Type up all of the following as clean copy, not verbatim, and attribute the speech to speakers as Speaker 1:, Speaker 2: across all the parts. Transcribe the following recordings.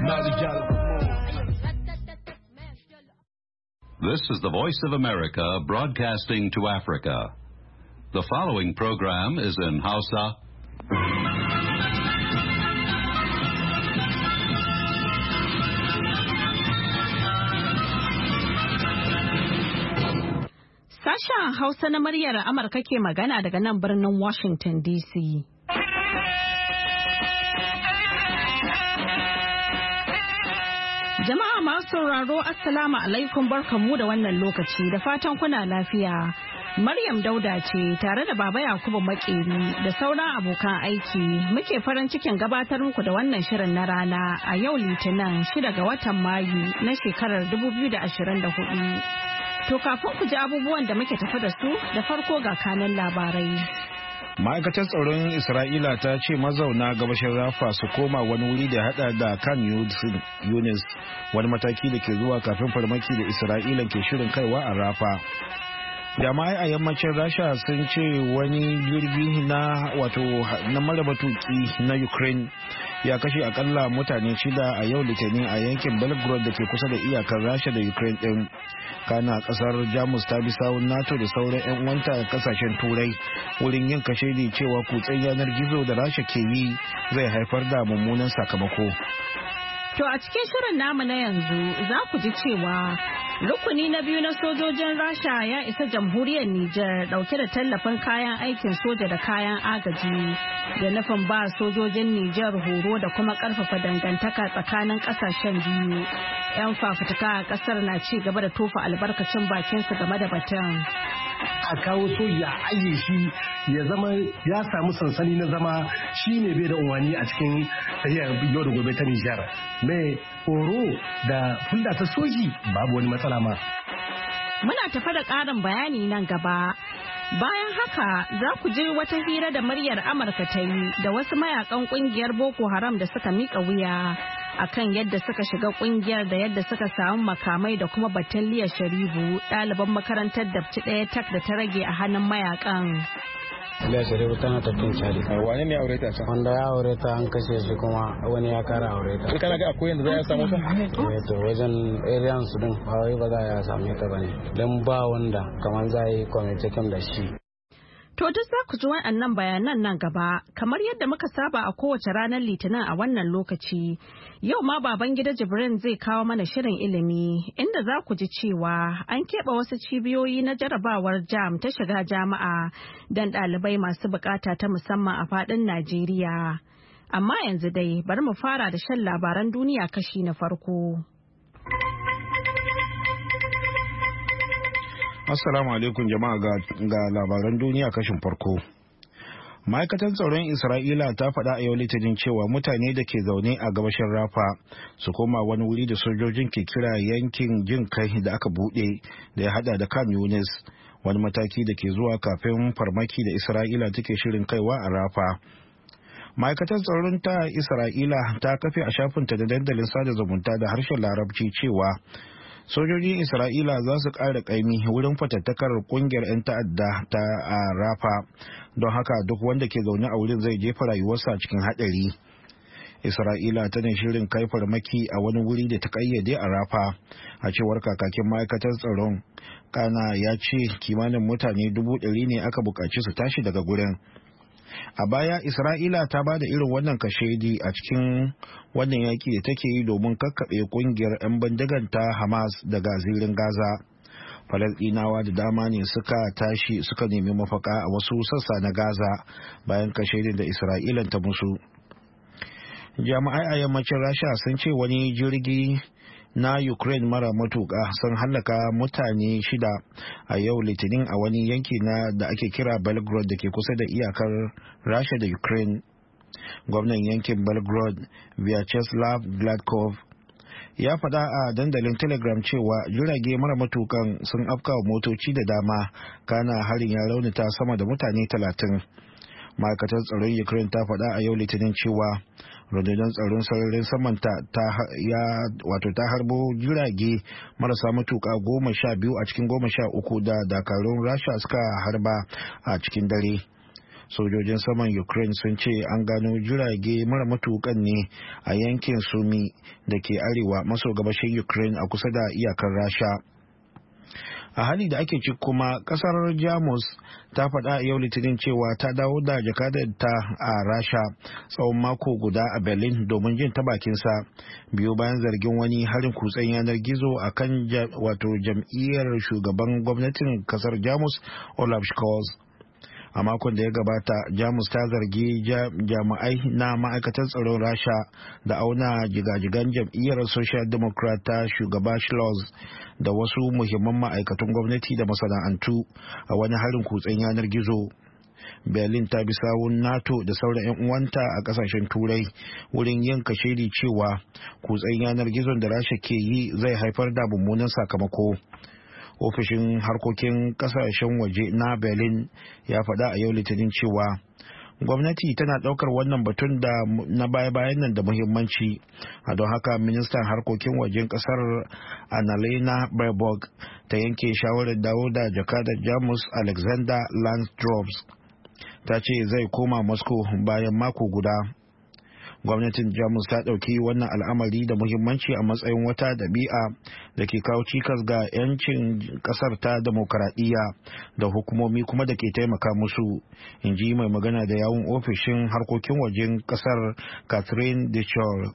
Speaker 1: This is the Voice of America broadcasting to Africa. The following program is in Hausa.
Speaker 2: Sashen Hausa na muryar Amurka ke magana daga nan birnin Washington DC. Jama'a masu sauraro Assalamu alaikum barkanmu da wannan lokaci da fatan kuna lafiya. Maryam Dauda ce tare da Baba Yakubu Makeri da sauran abokan aiki muke farin cikin gabatar muku da wannan shirin na rana a yau Litinin 6 ga watan Mayu na shekarar 2024. To kafin ku ji abubuwan da muke tafi da su da farko ga kanan labarai.
Speaker 3: Ma'aikatar tsaron Isra'ila ta ce mazauna gabashin Rafa su koma wani wuri da hada da kan Yunis, wani mataki da ke zuwa kafin farmaki da Isra'ila ke shirin kaiwa a Rafa. Jama'ai a yammacin Rasha sun ce wani jirgi na mara matuki na Ukraine ya kashe akalla mutane 6 a yau Litinin a yankin Belgorod da ke kusa da iyakar Rasha da Ukraine din. Kana kasar Jamus ta bi sawun NATO da sauran 'yan uwanta kasashen Turai wurin yin kashedi cewa kutsen yanar gizo da Rasha ke yi zai haifar da mummunan sakamako.
Speaker 2: To a cikin shirin namu na yanzu za ku ji cewa rukuni na biyu na sojojin Rasha ya isa jamhuriyar Nijar dauke da tallafin kayan aikin soja da kayan agaji da nufin ba sojojin Nijar horo da kuma karfafa dangantaka tsakanin kasashen biyu. 'Yan fafutuka a kasar na ci gaba da tofa albarkacin bakinsu game da batun.
Speaker 4: A kawo soja a ajiye shi ya zama ya samu sansani na zama shi ne bai da umarni a cikin tahiyar yau da gobe ta Nijar. Mai horo da hulɗa ta soji babu wani matsala ma.
Speaker 2: Muna tafa da ƙarin bayani nan gaba. Bayan haka za ku ji wata hira da muryar Amurka ta yi da wasu mayakan ƙungiyar Boko Haram da suka miƙa wuya akan yadda suka shiga ƙungiyar da yadda suka samu makamai da kuma batun Liya Sharibu ɗaliban makarantar dabci ɗaya tak da ta rage a hannun mayakan.
Speaker 5: Liya Sharibu tana tafkin Chadi.
Speaker 3: Wane ne aure ta?
Speaker 5: Wanda ya aure ta an kashe shi kuma wani ya kara aure ta.
Speaker 3: Kana ga akwai yanda za a samu ta?
Speaker 5: To wajen area su din ba wai ba za a same ta bane. Dan ba wanda kaman za yi communication da shi.
Speaker 2: To duk za ku ji waɗannan bayanan nan gaba, kamar yadda muka saba a kowace ranar Litinin a wannan lokaci. Yau ma Babangida Jibrin zai kawo mana shirin ilimi, inda za ku ji cewa an keɓe wasu cibiyoyi na jarabawar JAM ta shiga jami'a don ɗalibai masu bukata ta musamman a faɗin Najeriya. Amma yanzu dai bari mu fara da shan labaran duniya kashi na farko.
Speaker 3: Assalamu alaikum jama'a ga labaran duniya kashin farko. Ma'aikatar tsaron Isra'ila ta faɗa a yau Litinin cewa mutane da ke zaune a gabashin Rafa su koma wani wuri da sojojin ke kira yankin jin kai da aka buɗe da ya hada da Khan Yunis, wani mataki da ke zuwa kafin farmaki da Isra'ila take shirin kaiwa a Rafa. Ma'aikatar tsaron ta Isra'ila ta kafe a shafinta da dandalin sada zumunta da harshen Larabci cewa sojojin Isra'ila za su ƙara ƙaimi wurin fatattakar ƙungiyar 'yan ta'adda ta a Rafa, don haka duk wanda ke zaune a wurin zai jefa rayuwarsa cikin haɗari. Isra'ila tana shirin kai farmaki a wani wuri da ta ƙayyade a Rafa, a cewar kakakin ma'aikatar tsaron. Kana ya ce kimanin mutane 100,000 ne aka buƙaci su tashi daga gurin. A baya Isra'ila ta ba da irin wannan kashedi a cikin wannan yaki da take yi domin kakkaɓe kungiyar 'yan bindigar ta Hamas daga zirin Gaza. Falasɗinawa da dama ne suka tashi suka nemi mafaka a wasu sassa na Gaza bayan kashedin da Isra'ilan ta musu. Jami'ai a yammacin Rasha sun ce wani jirgi na Ukraine mara matuƙa sun hallaka mutane 6 a yau Litinin a wani yanki da ake kira Belgorod da ke kusa da iyakar Rasha da Ukraine. Gwamnan yankin Belgorod Vyacheslav Gladkov ya faɗa a dandalin Telegram cewa jirage mara matukan sun afkawa motoci da dama, kana harin ya raunata sama da mutane 30. Ma'aikatar tsaron Ukraine ta faɗa a yau Litinin cewa rundunar tsaron sararin saman ta harbo jirage marasa matuka 12 a cikin 13 da dakarun Rasha suka harba a cikin dare. Sojojin saman Ukraine sun ce an gano jirage mara matukan ne a yankin Sumi da ke arewa maso gabashin Ukraine a kusa da iyakar Rasha. A hali da ake ci kuma kasar Jamus ta faɗa yau Litinin cewa ta dawo da jakadarta a Rasha tsawon mako guda a Berlin domin jin ta bakinsa biyo bayan zargin wani harin kutsen yanar gizo a kan jam'iyyar shugaban gwamnatin kasar Jamus Olaf Scholz. A makon da ya gabata, Jamus ta zargi jami'ai na ma'aikatar tsaron Rasha da auna jigajigan jam'iyyar Social Democrat ta shugaba Scholz da wasu muhimman ma'aikatan gwamnati da masana'antu a wani harin kutsen yanar gizo. Berlin ta bi sawun NATO da sauran 'yan uwanta a kasashen Turai wurin yin kashedi cewa kutsen yanar gizon da Rasha ke yi zai haifar da mummunan sakamako. Ofishin harkokin kasashen waje na Berlin ya faɗa a yau Litinin cewa gwamnati tana ɗaukar wannan batun da na baya-bayan nan da muhimmanci, a don haka ministan harkokin wajen ƙasar Annalena Baerbock ta yanke shawarar dawo da jakadar Jamus Alexander Landsdorf ta ce zai koma Moscow bayan mako guda. Gwamnatin Jamus ta ɗauki wannan al'amari da muhimmanci a matsayin wata ɗabi'a da ke kawo cikas ga 'yancin ƙasar ta demokaradiyya da hukumomi kuma da ke taimaka musu, in ji mai magana da yawun ofishin harkokin wajen ƙasar Catherine Deschamps.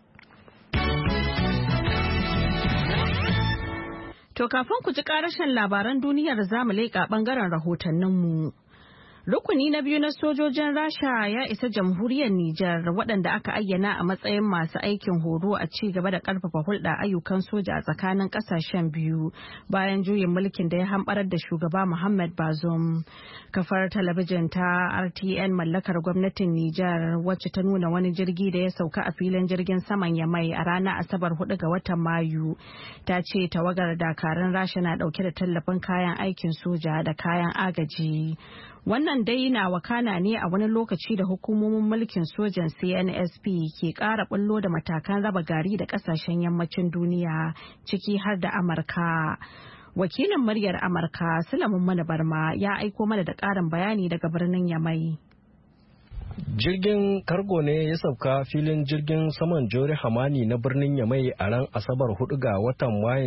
Speaker 2: To kafin ku ji ƙarashin labaran duniyar zamu leƙa ɓangaren rahotanninmu. Rukuni na biyu na sojojin Rasha ya isa jamhuriyar Nijar waɗanda aka ayyana a matsayin masu aikin horo a ci gaba da ƙarfafa hulɗa ayyukan soja a tsakanin ƙasashen biyu bayan juyin mulkin da ya hamɓarar da shugaba Muhammad Bazoum. Kafar talabijin ta RTN mallakar gwamnatin Nijar wacce ta nuna wani jirgi da ya sauka a filin jirgin saman Yamai a ranar Asabar 4 ga watan Mayu ta ce tawagar dakarun Rasha na ɗauke da tallafin kayan aikin soja da kayan agaji. Wannan dai na wakana ne a wani lokaci da hukumomin mulkin sojan CNSP ke ƙara bullo da matakan raba gari da ƙasashen yammacin duniya ciki har da Amurka. Wakilin muryar Amurka Sulaiman Mana Barma ya aiko mana da ƙarin bayani daga birnin Yamai.
Speaker 6: Jirgin kargo ne ya sauka filin jirgin saman Jore Hamani na birnin Yamai a ran Asabar 4 ga watan Mayun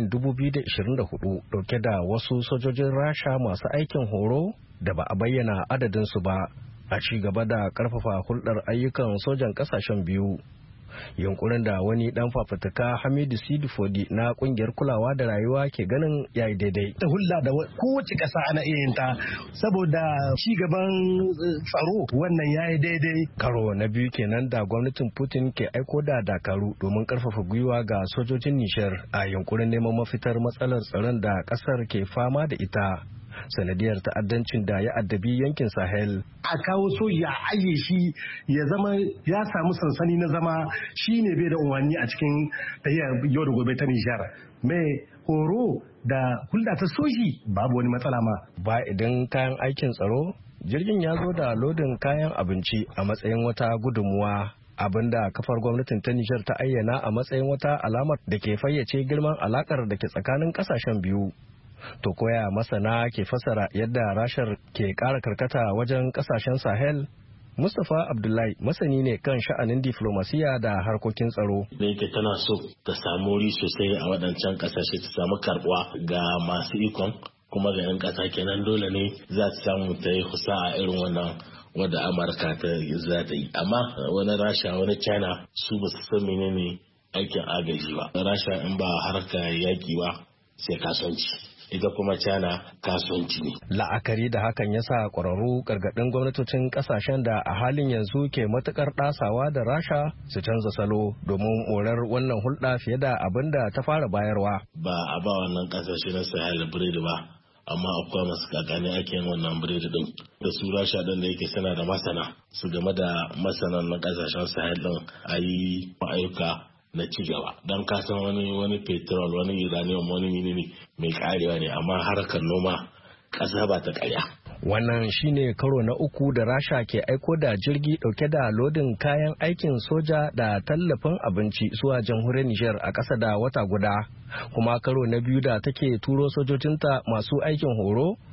Speaker 6: 2024 dauke da wasu sojojin Rasha masu aikin horo da ba a bayyana adadinsu ba a ci gaba da karfafa hulɗar ayyukan sojan ƙasashen biyu. Yunkurin da wani dan fafutuka Hamidu Sidifodi na kungiyar kulawa da rayuwa ke ganin yayi daidai.
Speaker 4: Ta hulɗa da kowace ƙasa ana iya yin ta saboda ci gaban tsaro wannan yayi daidai.
Speaker 6: Karo na biyu kenan da gwamnatin Putin ke aiko da dakaru domin karfafa gwiwa ga sojojin Nijar a yunkurin neman mafitar matsalar tsaron da ƙasar ke fama da ita. Sanadiyar ta'addancin da ya addabi yankin Sahel.
Speaker 4: A kawo soji a ajiye shi ya zama ya samu sansani na zama shine bai da umarni a cikin tahiyar yau da gobe ta Nijar. Mai horo da hulɗa ta soji babu wani matsala ma.
Speaker 6: Ba idan kayan aikin tsaro, jirgin ya zo da lodin kayan abinci a matsayin wata gudunmuwa. Abinda kafar gwamnatin ta Nijar ta ayyana a matsayin wata alamar da ke fayyace girman alakar da ke tsakanin kasashen biyu. To koya masana ke fasara yadda Rashar ke ƙara karkata wajen ƙasashen Sahel? Mustapha Abdullahi masani ne kan sha'anin diflomasiya da harkokin tsaro.
Speaker 7: Da yake tana so ta samu wuri sosai a waɗancan ƙasashe ta samu karɓuwa ga masu ikon kuma ga 'yan ƙasa kenan dole ne za ta samu ta yi kusa a irin wannan wadda Amurka ta za ta yi. Amma wani Rasha wani China su ba su san menene aikin agaji ba. Rasha in ba harka yaƙi ba sai kasuwanci. Ita kuma China kasuwanci ne.
Speaker 6: La'akari da hakan ya sa ƙwararru gargaɗin gwamnatocin ƙasashen da a halin yanzu ke matuƙar ɗasawa da Rasha su canza salo domin morar wannan hulɗa fiye da abin da ta fara bayarwa.
Speaker 7: Ba a ba wannan ƙasashe na Sahel biredi ba, amma akwai masu kakani ake yin wannan biredi ɗin. Da su Rasha ɗin da yake suna da masana, su game da masanan na ƙasashen Sahel ɗin a yi ayyuka na ci gaba don kasan wani petrol wani uranium wani menene mai karewa ne amma harkar noma ƙasa ba ta karya.
Speaker 6: Wannan shine karo na uku da Rasha ke aiko da jirgi dauke da lodin kayan aikin soja da tallafin abinci zuwa jamhuriyar Nijar a ƙasa da wata guda, kuma karo na biyu da take turo sojojinta masu aikin horo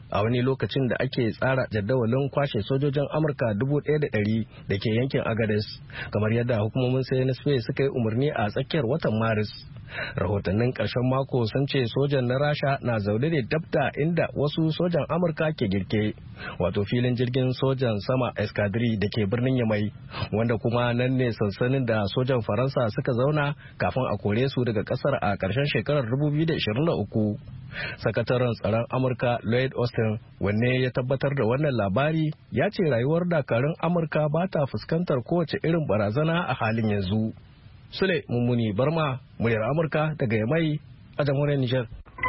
Speaker 6: a wani lokacin da ake tsara jadawalin kwashe sojojin Amurka 1,100 da ke yankin Agadez, kamar yadda hukumomin CNSP suka yi umarni a tsakiyar watan Maris. Rahotannin ƙarshen mako sun ce sojan na Rasha na zaune ne dabda inda wasu sojan Amurka ke girke, wato filin jirgin sojan sama Escadrille da ke birnin Yamai, wanda kuma nan ne sansanin da sojan Faransa suka zauna kafin a kore su daga ƙasar a ƙarshen shekarar 2023. Sakataren tsaron Amurka Lloyd Austin, wanne ya tabbatar da wannan labari, ya ce rayuwar dakarun Amurka ba ta fuskantar kowace irin barazana a halin yanzu. Sule Mummuni Barma, muryar Amurka daga Yamai a jamhuriyar Nijar.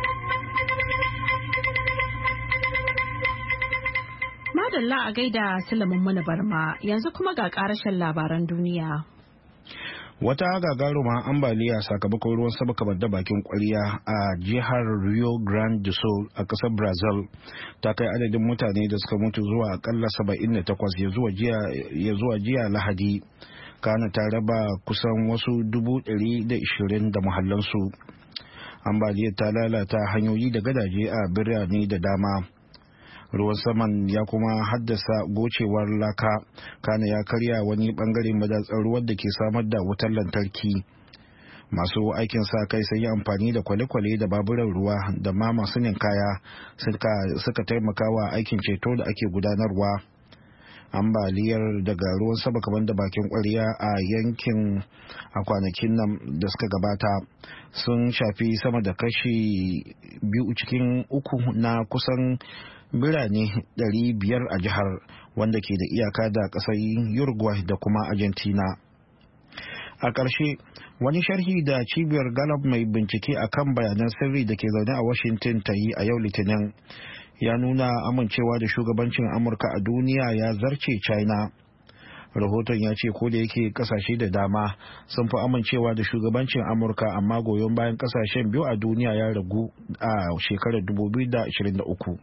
Speaker 2: Madalla a gaida Sule Mummuni Barma, yanzu kuma ga karashen labaran duniya.
Speaker 3: Wata gagaruma ambaliya sakamakon ruwan sama kamar da bakin kwarya a jihar Rio Grande do Sul a kasar Brazil ta kai adadin mutane da suka mutu zuwa akalla 78 ya zuwa jiya Lahadi. Kana ta raba kusan wasu 120,000 da muhallansu. Ambaliyar ta lalata hanyoyi da gadaje a birane da dama. Ruwan saman ya kuma haddasa gocewar laka, kana ya karya wani bangare madatsar ruwan da ke samar da wutar lantarki. Masu aikin sa kai sun yi amfani da kwale-kwale da baburan ruwa da ma masu ninkaya suka taimaka wa aikin ceto da ake gudanarwa. Ambaliyar daga ruwan sama kamar da bakin kwarya a yankin a kwanakin nan da suka gabata sun shafi sama da kashi 2 cikin 3 na kusan birane 500 a jihar, wanda ke da iyaka da ƙasar Uruguay da kuma Argentina. A ƙarshe, wani sharhi da cibiyar Gallup mai bincike akan bayanan sirri da ke zaune a Washington ta yi a yau Litinin ya nuna amincewa da shugabancin Amurka a duniya ya zarce China. Rahoton ya ce ko da yake kasashe da dama sun fi amincewa da shugabancin Amurka, amma goyon bayan kasashen biyu a duniya ya ragu a shekarar 2023.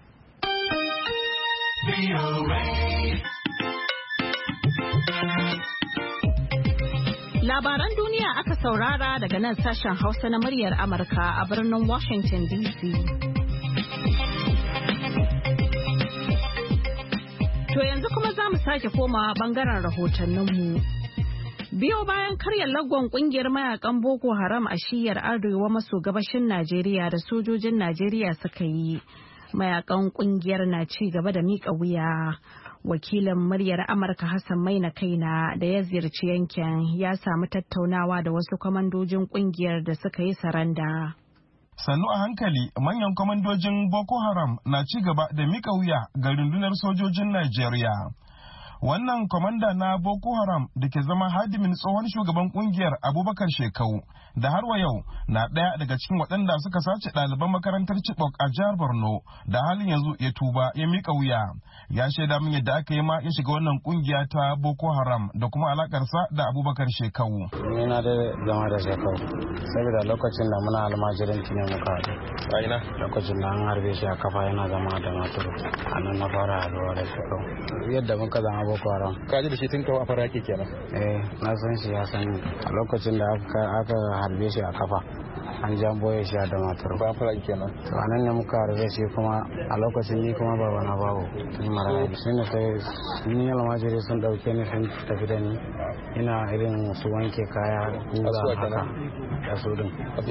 Speaker 2: Labaran duniya aka saurara daga nan sashen Hausa na muryar Amurka a birnin Washington DC. To yanzu kuma za mu sake komawa bangaren rahotanninmu. Biyo bayan karya lagwan kungiyar mayakan Boko Haram a shiyar arewa maso gabashin Najeriya da sojojin Najeriya suka yi, mayakan kungiyar na ci gaba da miƙa wuya. Wakilin muryar Amurka Hassan Maina Kaina da ya ziyarci yankin ya samu tattaunawa da wasu kwamandojin kungiyar da suka yi saranda.
Speaker 8: Sannu a hankali manyan kwamandojin Boko Haram na ci gaba da mika wuya ga rundunar sojojin Najeriya. Wannan kwamanda na Boko Haram da ke zama hadimin tsohon shugaban kungiyar Abubakar Shekau da har wa yau na ɗaya daga cikin waɗanda suka sace ɗaliban makarantar Chibok a jihar Borno da halin yanzu ya tuba ya mika wuya. Ya shaida min yadda aka yi ma ya shiga wannan kungiya ta Boko Haram da kuma alakarsa da Abubakar Shekau.
Speaker 5: Ni na da zama da Shekau saboda lokacin da muna almajirin ne muka haɗu.
Speaker 8: A ina?
Speaker 5: Lokacin da an harbe shi a kafa yana zama da maturu. A nan na fara haɗuwa da Shekau. Yadda muka zama Boko Haram.
Speaker 8: Ka ji da shi tun kawo a fara yake kenan?
Speaker 5: Na san shi ya san a lokacin da aka harbe shi a kafa an jan boye shi a da matar.
Speaker 8: Ba fara kenan.
Speaker 5: To anan ne muka harbe shi kuma a lokacin ni kuma baba na babu ni mara shi ne sai ni almajiri sun dauke ni sun tafi da ni ina irin su wanke kaya guga haka da su din.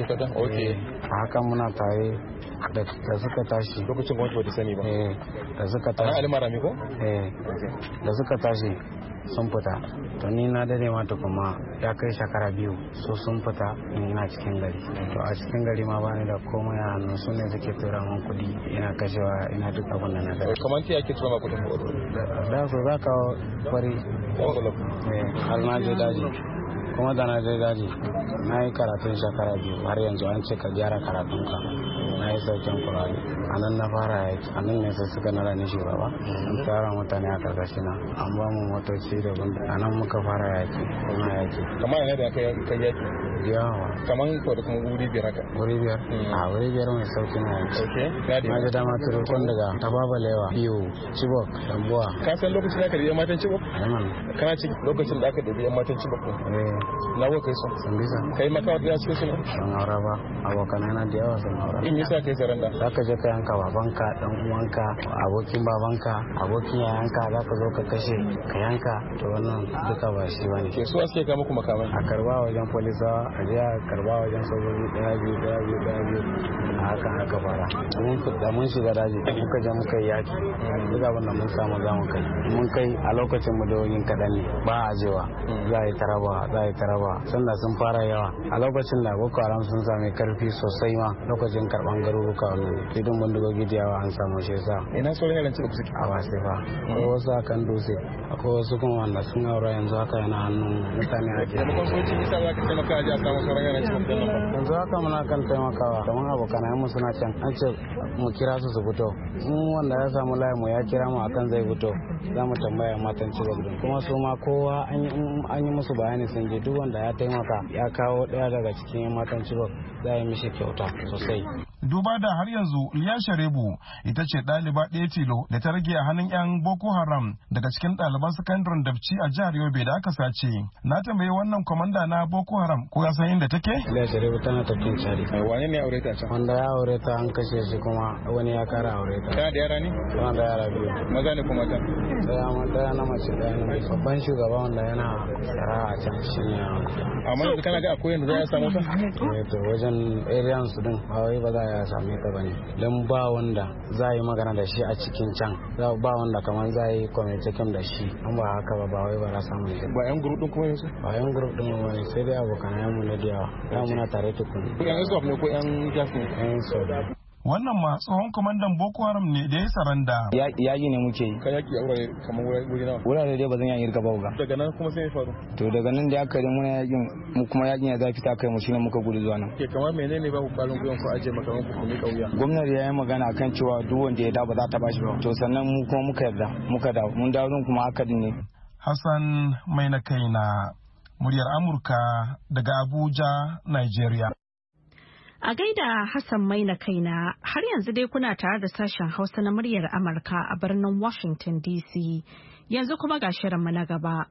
Speaker 5: A haka muna tare da suka tashi
Speaker 8: lokacin gwamnati bata sani ba.
Speaker 5: Da suka tashi
Speaker 8: almarami ko?
Speaker 5: Da suka tashi sun fita to ni na dade ma kuma ya kai shekara 2 so sun fita ina cikin gari to a cikin gari ma bani da komai a hannu su ne suke tura min kudi ina kashewa ina duk abin da na da
Speaker 8: kamar ta yake tura kudin
Speaker 5: da su za ka kwari almaji daji kuma da na je daji na yi karatun shekara 2 har yanzu an ce ka gyara karatunka na yi saukin kurari a nan na fara yaki a nan ne sai suka nara ni shugaba an tsara mutane a karkashi na an ba mu motoci da a nan muka fara yaki kuma yaki
Speaker 8: kamar yana da kai yaki
Speaker 5: yawa
Speaker 8: kamar ko da kuma wuri biyar haka
Speaker 5: wuri biyar a wuri biyar mai sauki na yaki na ji dama turu tun daga tababalewa biyu Chibok dambuwa
Speaker 8: ka san lokacin da aka da yan matan Chibok kana ci lokacin da aka da yan matan Chibok na wo kai so
Speaker 5: sun bisa
Speaker 8: kai maka da su sun
Speaker 5: aura ba abokanai na da yawa sun aura
Speaker 8: in yasa yasa kai saranda?
Speaker 5: Za ka je ka yanka babanka, dan uwanka, abokin babanka, abokin yayanka, za ka zo ka kashe ka yanka, to wannan duka ba shi bane.
Speaker 8: Ke so ake ka muku makamai?
Speaker 5: A karba wajen polisawa, a je a karba wajen sojoji daya biyu a haka aka fara. Da mun shiga daji muka je muka yi yaki, duk abin da mun samu za mu kai. Mun kai a lokacin mu da wagin kaɗan ne, ba a jewa, za a yi taraba, sanda sun fara yawa. A lokacin da Boko Haram sun sami karfi sosai ma, lokacin karban garuruka wannan idan bindigogi da yawa an samu shi yasa.
Speaker 8: Ina sauran yaran cikin suke?
Speaker 5: A wasu fa. Akwai wasu a kan dutse, akwai wasu kuma wanda sun aura yanzu haka yana hannun mutane a ke.
Speaker 8: Kuma soji nisa za ka taimaka a ji a samu sauran yaran cikin nan ba?
Speaker 5: Yanzu haka muna kan taimakawa, kamar abokanai mu suna can, an ce mu kira su fito. Mun wanda ya samu layi mu ya kira mu akan zai fito, za mu tambaya matan Chibok din. Kuma su ma kowa an yi musu bayani sun je, duk wanda ya taimaka ya kawo daya daga cikin matan Chibok za a yi mishi kyauta sosai.
Speaker 8: Duba da har yanzu Liya Sharebu ita ce ɗaliba ɗaya tilo da ta rage a hannun 'yan Boko Haram daga cikin ɗaliban sakandaren Dabci a jihar Yobe da aka sace. Na tambayi wannan kwamanda na Boko Haram ko ya san inda take?
Speaker 5: Liya Sharebu tana tafkin Chadi.
Speaker 8: Wane ne ya aure ta can?
Speaker 5: Wanda ya aure ta an kashe shi kuma wani ya kara aure ta.
Speaker 8: Tana da yara ne?
Speaker 5: Tana da yara biyu.
Speaker 8: Maza ne kuma ta?
Speaker 5: Daya na mace daya na mace. Babban shugaba wanda yana tsara a can shi ne.
Speaker 8: Amma yanzu kana ga akwai yadda za a samu ta?
Speaker 5: To wajen area su din ba wai ba za a same ta bane. Dan ba wanda za yi magana da shi a cikin can. Ba wanda kamar za yi communication da shi. An ba haka ba wai ba za samu shi.
Speaker 8: Ba yan group din kuma yanzu?
Speaker 5: Ba yan group din ba ne, sai dai abokan mu na diyawa. Da muna tare tukun.
Speaker 8: Yan SWAT ne ko yan JAF ne?
Speaker 5: Yan SWAT.
Speaker 8: Wannan ma tsohon kwamandan Boko Haram ne da ya saranda.
Speaker 5: Yaƙi ne muke yi.
Speaker 8: Ka yaƙi a wurare kamar wuri nawa?
Speaker 5: Wurare dai ba zan yi ba ga.
Speaker 8: Daga nan kuma sai ya faru?
Speaker 5: To daga nan da aka yi muna yaƙin, mu kuma yaƙin ya zafi ta kai mu shine muka gudu zuwa nan.
Speaker 8: Ke kamar menene ba ku ƙwarin gwiwan ku aje makaman ku kuma kauya?
Speaker 5: Gwamnati ya yi magana kan cewa duk wanda ya da ba za ta bashi ba. To sannan mu kuma muka yarda, muka dawo. Mun dawo kuma haka din ne.
Speaker 8: Hassan mai na kaina, muryar Amurka daga Abuja, Nigeria.
Speaker 2: A gaida Hassan Maina kaina, har yanzu dai kuna tare da sashen Hausa na muryar Amurka a birnin Washington DC. Yanzu kuma ga shirinmu na gaba.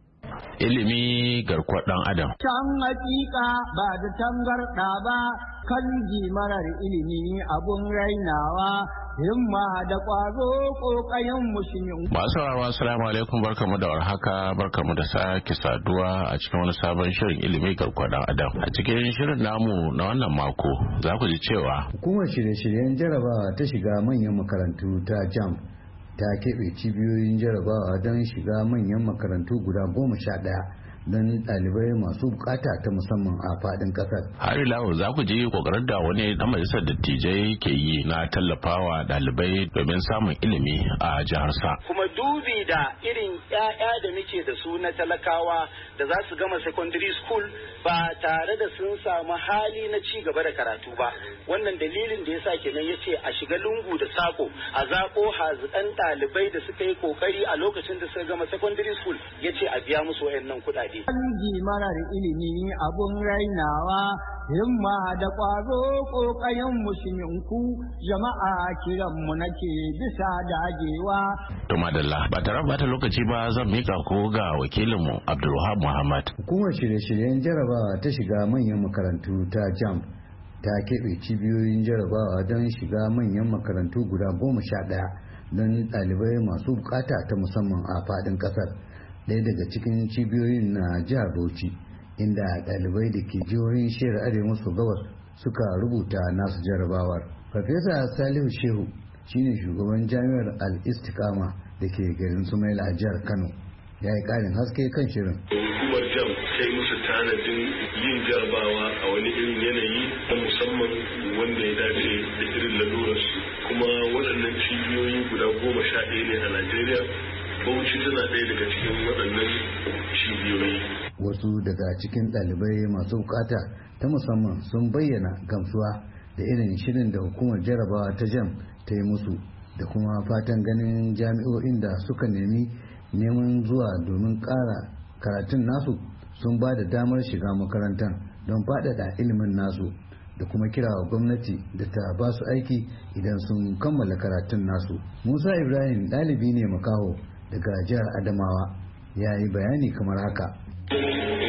Speaker 9: Ilimi garkuwar ɗan Adam.
Speaker 10: Can hakika ba da tangarɗa ba, kan marar ilimi abun rainawa, himma da ƙwazo ƙoƙayen musulmi.
Speaker 9: Masu sauraro assalamu alaikum, barkamu da warhaka, barkamu da sake saduwa a cikin wani sabon shirin ilimi garkuwar ɗan Adam. A cikin shirin namu na wannan mako za ku ji cewa
Speaker 11: hukumar shirye-shiryen jarabawa ta shiga manyan makarantu ta JAMB ta keɓe cibiyoyin jarabawa don shiga manyan makarantu guda 11 don ɗalibai masu bukata ta musamman a faɗin ƙasar.
Speaker 9: Har ila za ku ji kokarin da wani ɗan majalisar dattijai ke yi na tallafawa ɗalibai domin samun ilimi a jiharsa.
Speaker 12: Kuma dubi da irin 'ya'ya da muke da su na talakawa da za su gama secondary school ba tare da sun samu hali na ci gaba da karatu ba. Wannan dalilin da yasa kenan ya ce a shiga lungu da sako a zaɓo haziƙan ɗalibai da suka yi kokari a lokacin da suka gama secondary school, ya ce a biya musu wayannan kuɗaɗe.
Speaker 10: Kanji marar ilimi abun rainawa, himma da ƙwazo ƙoƙayen musulminku, jama'a kiranmu nake bisa dagewa.
Speaker 9: To madalla, ba tare bata lokaci ba zan mika ko ga wakilinmu Abdulwahab Muhammad.
Speaker 11: Hukumar shirye-shiryen jarabawa ta shiga manyan makarantu ta JAMB ta keɓe cibiyoyin jarabawa don shiga manyan makarantu guda 11 don ɗalibai masu bukata ta musamman a faɗin ƙasar. Ɗaya daga cikin cibiyoyin na jihar Bauchi, inda ɗalibai da ke jihohin shiyar arewa maso gabas suka rubuta nasu jarabawar. Farfesa Salihu Shehu shine shugaban jami'ar Al-Istiqama da ke garin Sumaila a jihar Kano. Ya yi ƙarin haske kan shirin.
Speaker 13: Hukumar JAMB ta yi musu tanadin yin jarabawa a wani irin yanayi na musamman wanda ya dace da irin lalurarsu. Kuma waɗannan cibiyoyi guda 11 ne a Najeriya. Bauchi tana ɗaya daga cikin waɗannan cibiyoyi.
Speaker 11: Wasu daga cikin ɗalibai masu bukata ta musamman sun bayyana gamsuwa da irin shirin da hukumar jarabawa ta JAMB ta yi musu, da kuma fatan ganin jami'o'in da suka nemi neman zuwa domin ƙara karatun nasu sun ba da damar shiga makarantar don faɗaɗa ilimin nasu, da kuma kira wa gwamnati da ta ba su aiki idan sun kammala karatun nasu. Musa Ibrahim ɗalibi ne makaho daga jihar Adamawa, ya yi bayani kamar haka.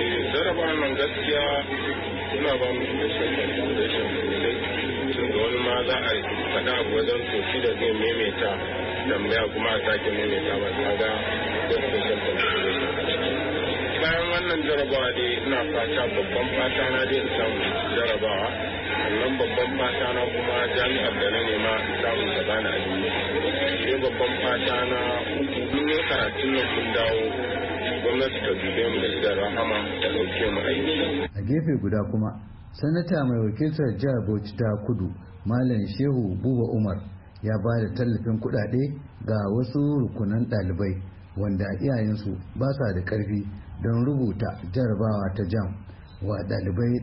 Speaker 13: Jarabawan nan gaskiya suna ba mu special consideration sosai, tun da wani ma
Speaker 14: za a faɗa abu wajen to shi da zai maimaita tambaya kuma a sake maimaita ba kaga da special consideration a ciki. Bayan wannan jarabawa dai ina fata babban fata na dai in samu jarabawa, sannan babban fata na kuma jami'ar da na nema in samu gaba na alimi. Sai babban fata na uku ne karatun nan mun dawo gwamnati ta dube mu da idan rahama ta ɗauke mu aiki.
Speaker 11: A gefe guda kuma sanata mai wakiltar jihar Bauchi ta Kudu Malam Shehu Buba Umar ya ba da tallafin kuɗaɗe ga wasu rukunan ɗalibai wanda iyayensu ba sa da ƙarfi don rubuta jarabawa ta JAMB wa ɗalibai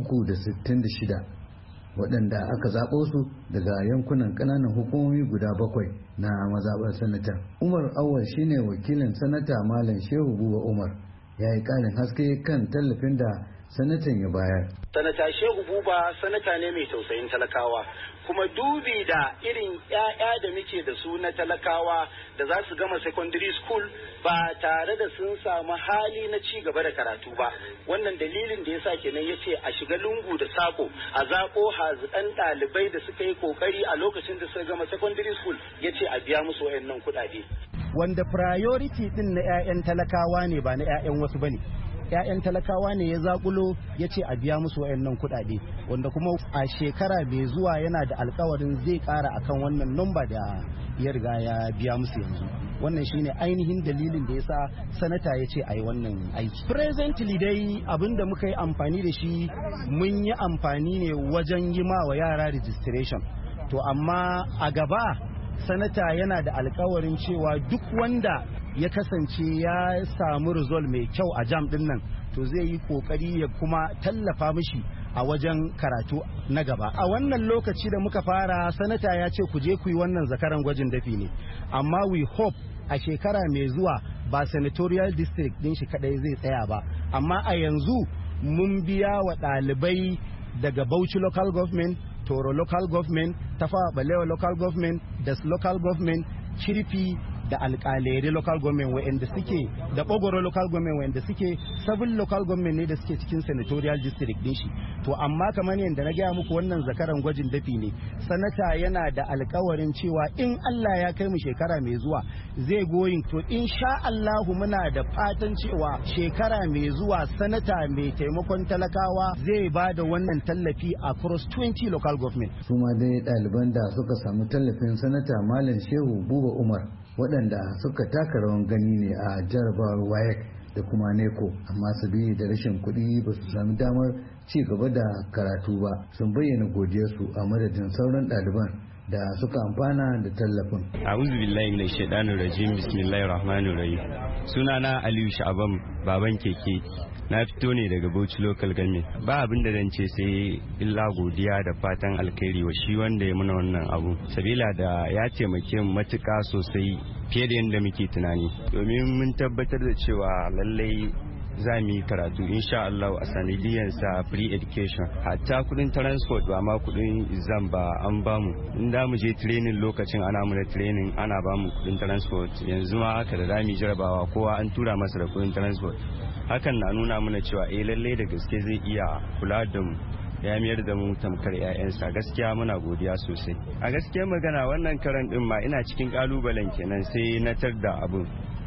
Speaker 11: 366 waɗanda aka zaɓo su daga yankunan ƙananan hukumomi guda 7 na mazaɓar sanata. Umar Awal shine wakilin sanata Malam Shehu Buba Umar ya yi ƙarin haske kan tallafin da sanatan ya bayar.
Speaker 12: Sanata Shehu Buba sanata ne mai tausayin talakawa, kuma dubi da irin 'ya'ya da muke da su na talakawa da za su gama secondary school ba tare da sun samu hali na ci gaba da karatu ba. Wannan dalilin da yasa kenan yace a shiga lungu da sako a zako hazikan ɗalibai da suka yi kokari a lokacin da suka gama secondary school, yace a biya musu wayannan kuɗaɗe.
Speaker 15: Wanda priority din na 'ya'yan talakawa ne ba na 'ya'yan wasu bane. 'ya'yan talakawa ne ya zakulo ya ce a biya musu wayannan kuɗaɗe, wanda kuma a shekara mai zuwa yana da alkawarin zai ƙara akan wannan nomba da ya riga ya biya musu yanzu. Wannan shine ainihin dalilin da yasa sanata ya ce a yi wannan aiki. Presently dai abinda muka yi amfani da shi mun yi amfani ne wajen yi ma wa yara registration, to amma a gaba sanata yana da alkawarin cewa duk wanda ya kasance ya samu result mai kyau a JAMB din nan to zai yi kokari ya kuma tallafa mishi a wajen karatu na gaba. A wannan lokaci da muka fara sanata ya ce ku je ku yi wannan zakaran gwajin dafi ne, amma we hope a shekara mai zuwa ba senatorial district din shi kadai zai tsaya ba, amma a yanzu mun biya wa ɗalibai daga Bauchi local government, Toro local government, Tafawa Balewa local government, Das local government, Chirfi da alƙalere local government wa'anda suke da Bogoro local government wa'anda suke 7 local government ne da suke cikin senatorial district din shi. To amma kamar yadda na gaya muku wannan zakaran gwajin dafi ne, sanata yana da alƙawarin cewa in Allah ya kai mu shekara mai zuwa zai goyin, to insha Allah muna da fatan cewa shekara mai zuwa sanata mai taimakon talakawa zai ba da wannan tallafi across 20 local government.
Speaker 11: Su ma dai ɗaliban da suka samu tallafin sanata Malam Shehu Buba Umar waɗanda suka taka rawan gani ne a jarabawar WAEC da kuma NECO, amma sabili da rashin kuɗi ba su sami damar ci gaba da karatu ba, sun bayyana godiyarsu a madadin sauran ɗaliban da suka amfana da tallafin.
Speaker 16: A'udhu billahi minash shaitanir rajim, bismillahir rahmanir rahim. Sunana Aliyu Sha'aban baban keke. Na fito ne daga Bauchi local government. Ba abin da zan ce sai illa godiya da fatan alkhairi wa shi wanda ya muna wannan abu. Sabila da ya taimake mu matuƙa sosai fiye da yadda muke tunani. Domin mun tabbatar da cewa lallai za mu yi karatu insha Allah a sanadiyansa free education. Hatta kudin transport ba ma kudin exam ba an bamu. In da mu je training lokacin ana mu da training ana bamu kudin transport. Yanzu ma haka da zamu jarabawa kowa an tura masa da kudin transport. Hakan na nuna mana cewa lalle da gaske zai iya kula da mu, ya miyar da mu tamkar 'ya'yansa. Gaskiya muna godiya sosai. A gaskiyar magana wannan karan din ma ina cikin kalubalen kenan sai na tar da abin,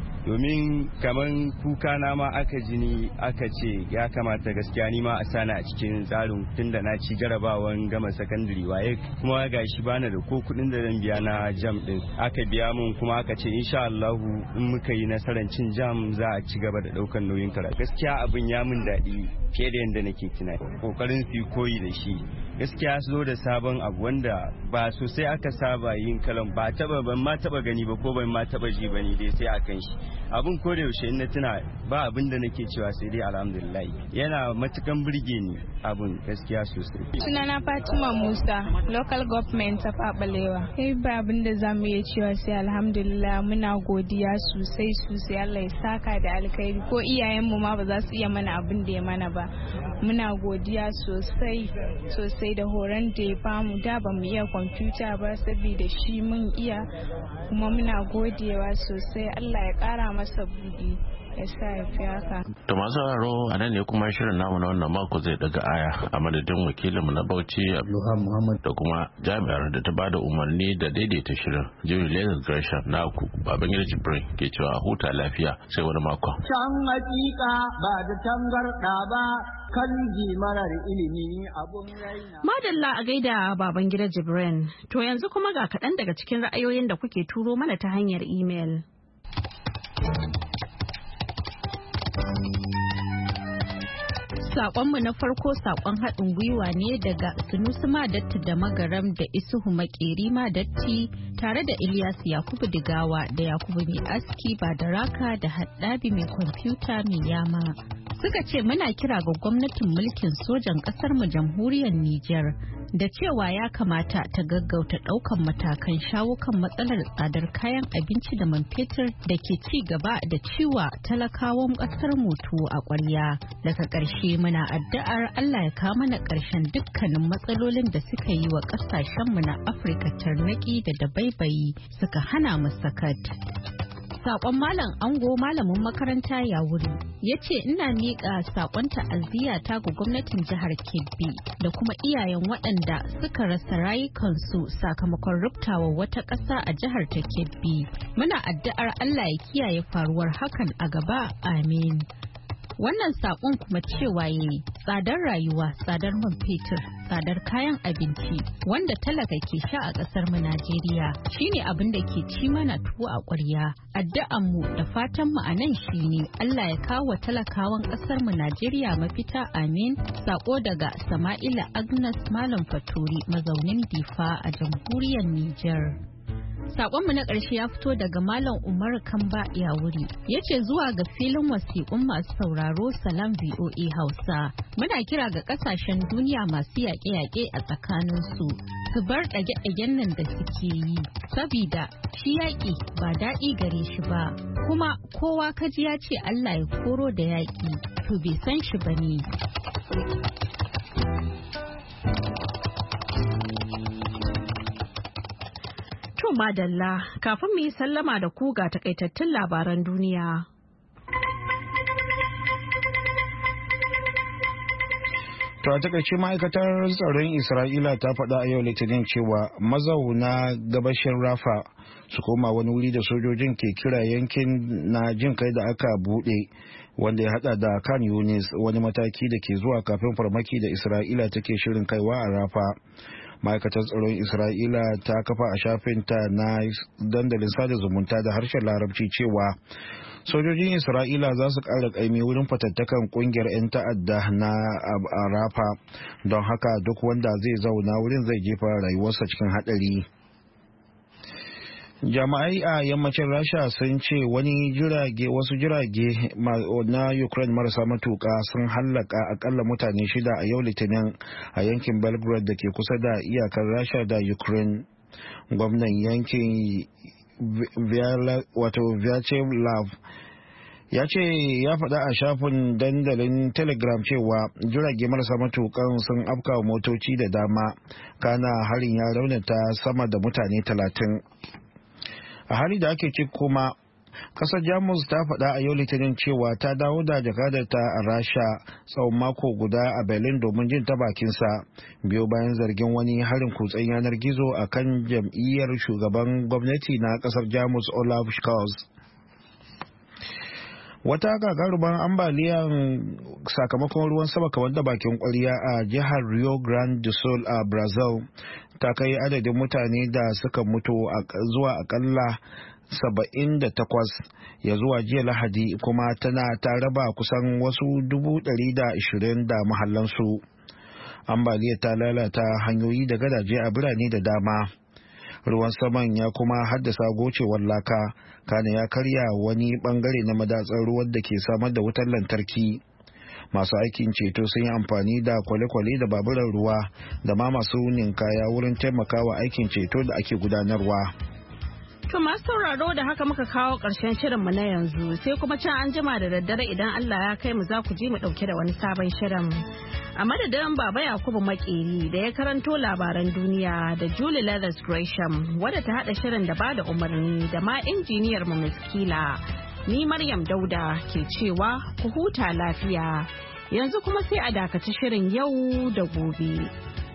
Speaker 16: domin kaman kuka na ma aka jini aka ce ya kamata gaskiya ni ma a sani a cikin tsarin tunda na ci jarabawan gama sakandare waye, kuma ga shi bana da ko kudin da zan biya na jam din. Aka biya mun kuma aka ce insha Allah in muka yi nasarar cin jam za a ci gaba da daukan nauyin karatu. Gaskiya abin ya mun daɗi fiye da yadda nake tunani. Kokarin su koyi da shi gaskiya su zo da sabon abu wanda ba sosai aka saba yin kalan ba ban ma taba gani ba ko ban ma taba ji bane dai sai akan shi abin ko da yaushe in na tuna ba abin da nake cewa sai dai alhamdulillah, yana matukan burge ni abin gaskiya sosai.
Speaker 17: Sunana Fatima Musa, local government ta Balewa. Ba abin da zamu iya cewa sai alhamdulillah, muna godiya sosai sosai. Allah ya saka da alkhairi, ko iyayenmu ma ba za su iya mana abin da ya mana ba. Muna godiya sosai sosai da horon da ya bamu, da ba mu iya kwamfuta ba saboda shi mun iya, kuma muna godewa sosai. Allah ya kara masa buɗi. ya sa ya fi haka.
Speaker 9: To masu sauraro a nan ne kuma shirin namu na wannan mako zai daga aya a madadin wakilinmu na Bauchi
Speaker 11: Abdulhamid Muhammad
Speaker 9: da kuma jami'ar da ta bada umarni da daidaita shirin Jimmy Lewis Gresham naku Babangida Jibrin ke cewa huta lafiya sai wani mako.
Speaker 10: Can hakika ba da tangarda ba kan marar ilimi abun raina.
Speaker 2: Madalla a gaida Babangida Jibrin. To yanzu kuma ga kaɗan daga cikin ra'ayoyin da kuke turo mana ta hanyar imel. Saƙonmu na farko saƙon haɗin gwiwa ne daga Sunusi Madatti da Magaram da Isuhu Makeri Madatti tare da Ilyas Yakubu Digawa da Yakubu Mai Aski Badaraka da Haddabi Mai Kwamfuta Mai Yama. Suka ce muna kira ga gwamnatin mulkin sojan ƙasar mu jamhuriyar Nijar da cewa ya kamata ta gaggauta ɗaukan matakan shawo kan matsalar tsadar kayan abinci da man fetur da ke ci gaba da ciwa talakawan ƙasar mu tuwo a ƙwarya. Daga ƙarshe muna addu'ar Allah ya kawo mana ƙarshen dukkanin matsalolin da suka yi wa ƙasashenmu na Afirka tarnaƙi da dabaibayi suka hana mu sakat. Sakon Malam Ango malamin makaranta ya wuri ya ce ina miƙa sakon ta'aziyya ta ga gwamnatin jihar Kebbi da kuma iyayen waɗanda suka rasa rayukansu sakamakon rubtawa wata ƙasa a jihar ta Kebbi. Muna addu'ar Allah ya kiyaye faruwar hakan a gaba. Amin. Wannan saƙon kuma cewa yayi tsadar rayuwa, tsadar man fetur, tsadar kayan abinci wanda talaka ke sha a ƙasar mu Najeriya shine abin da ke ci mana tuwo a ƙwarya. Addu'an mu da fatan mu anan shine Allah ya kawo talakawan ƙasar mu Najeriya mafita. Amin. Sako daga Sama'ila Agnes Malam Faturi mazaunin Difa a jamhuriyar Nijar. Sakonmu na ƙarshe ya fito daga Malam Umar Kamba ya wuri. Ya ce zuwa ga filin wasiƙun masu sauraro Salam VOA Hausa. Muna kira ga ƙasashen duniya masu yaƙe-yaƙe a tsakaninsu. Su bar ɗage-ɗagen nan da suke yi. Sabida shi yaƙi ba daɗi gare shi ba. Kuma kowa kaji ya ce Allah ya koro da yaƙi. To bai san shi ba ne. Madalla kafin mu yi sallama da ku ga takaitattun labaran duniya.
Speaker 3: To a takaice ma'aikatar tsaron Isra'ila ta faɗa a yau Litinin cewa mazauna gabashin Rafa su koma wani wuri da sojojin ke kira yankin na jin kai da aka buɗe wanda ya hada da Khan Yunis, wani mataki da ke zuwa kafin farmaki da Isra'ila take shirin kaiwa a Rafa. Ma'aikatar tsaron Isra'ila ta kafa a shafinta na dandalin sada zumunta da harshen larabci cewa sojojin Isra'ila za su ƙara ƙaimi wurin fatattakan ƙungiyar 'yan ta'adda na Rafa, don haka duk wanda zai zauna wurin zai jefa rayuwarsa cikin haɗari. Jami'ai a yammacin Rasha sun ce wasu jirage na Ukraine marasa matuka sun hallaka akalla mutane 6 a yau Litinin a yankin Belgrade da ke kusa da iyakar Rasha da Ukraine. Gwamnan yankin Vyacheslav ya ce ya faɗa a shafin dandalin Telegram cewa jirage marasa matukan sun afka motoci da dama, kana harin ya raunata sama da mutane 30. A hali da ake ci kuma kasar Jamus ta faɗa a yau Litinin cewa ta dawo da jakadarta a Rasha tsawon mako guda a Berlin domin jin ta bakinsa biyo bayan zargin wani harin kutsen yanar gizo a kan jam'iyyar shugaban gwamnati na kasar Jamus Olaf Scholz. Wata gagarumin ambaliyan sakamakon ruwan sama kamar da bakin kwarya a jihar Rio Grande do Sul a Brazil ta kai adadin mutane da suka mutu zuwa akalla 78 ya zuwa jiya Lahadi, kuma ta raba kusan wasu 120 da mahallansu. Ambaliyar ta lalata hanyoyi da gadaje a birane da dama. Ruwan saman ya kuma haddasa gocewar laka, kana ya karya wani bangare na madatsar ruwan da ke samar da wutar lantarki. Masu aikin ceto sun yi amfani da kwale-kwale da baburan ruwa da ma masu ninkaya wurin taimakawa aikin ceto da ake gudanarwa.
Speaker 2: To masu sauraro da haka muka kawo ƙarshen shirinmu na yanzu, sai kuma can an jima da daddare idan Allah ya kai mu za ku ji mu ɗauke da wani sabon shirin. A madadin Baba Yakubu Makeri da ya karanto labaran duniya da Julie Leathers Gresham wadda ta haɗa shirin da ba da umarni da ma injiniyar mu Miskila. Ni Maryam Dauda ke cewa ku huta lafiya. Yanzu kuma sai a dakaci shirin yau da gobe.